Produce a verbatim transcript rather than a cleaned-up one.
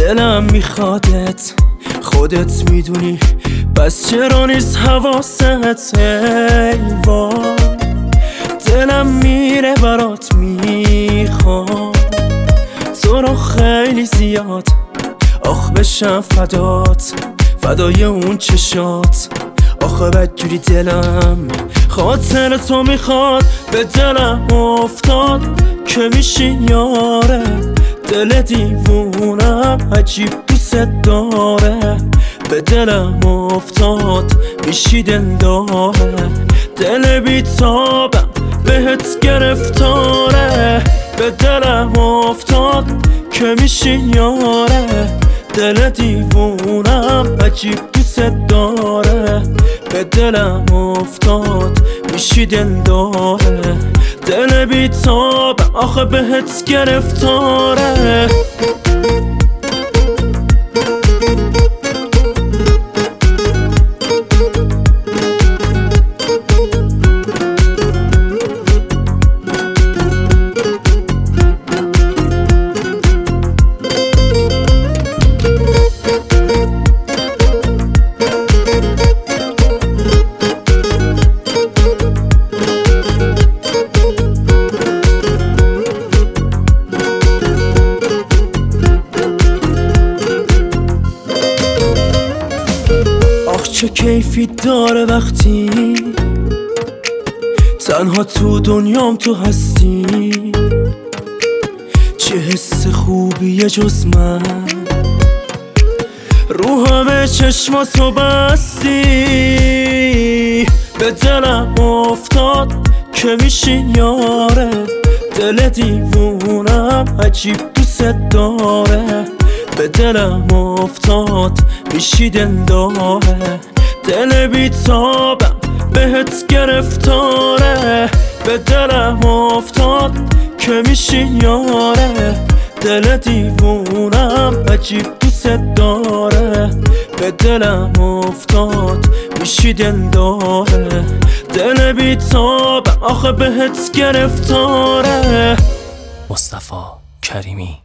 دلم میخوادت، خودت میدونی، بس چرا نیست حواست؟ ای وای دلم میره برات، میخوام تو رو خیلی زیاد، آخ بشم فدات، فدای اون چشات. آخه بدجوری دلم خاطر تو میخواد، به دلم افتاد که میشی یاره. دل دیوونم عجیب دوست داره، به دلم افتاد میشی دلداره. دل بیتابم بهت گرفتاره، به دلم افتاد که میشی یاره. دل دیوونم عجیب دوست داره، به دلم افتاد میشی دلداره. دل بیتابم آخه بهت گرفتاره. چه کیفی داره وقتی تنها تو دنیام تو هستی، چه حس خوبیه جز من، رو همه چشماتو بستی. به دلم افتاد که میشی یاره، دل دیوونم عجیب دوست داره. به دلم افتاد میشی دلداره، دل بیتابم بهت گرفتاره. به دلم افتاد که میشی یاره، دل دیوونم عجیب دوست داره. به دلم افتاد میشی دلداره، دل بیتابم آخه بهت گرفتاره. مصطفی کریمی.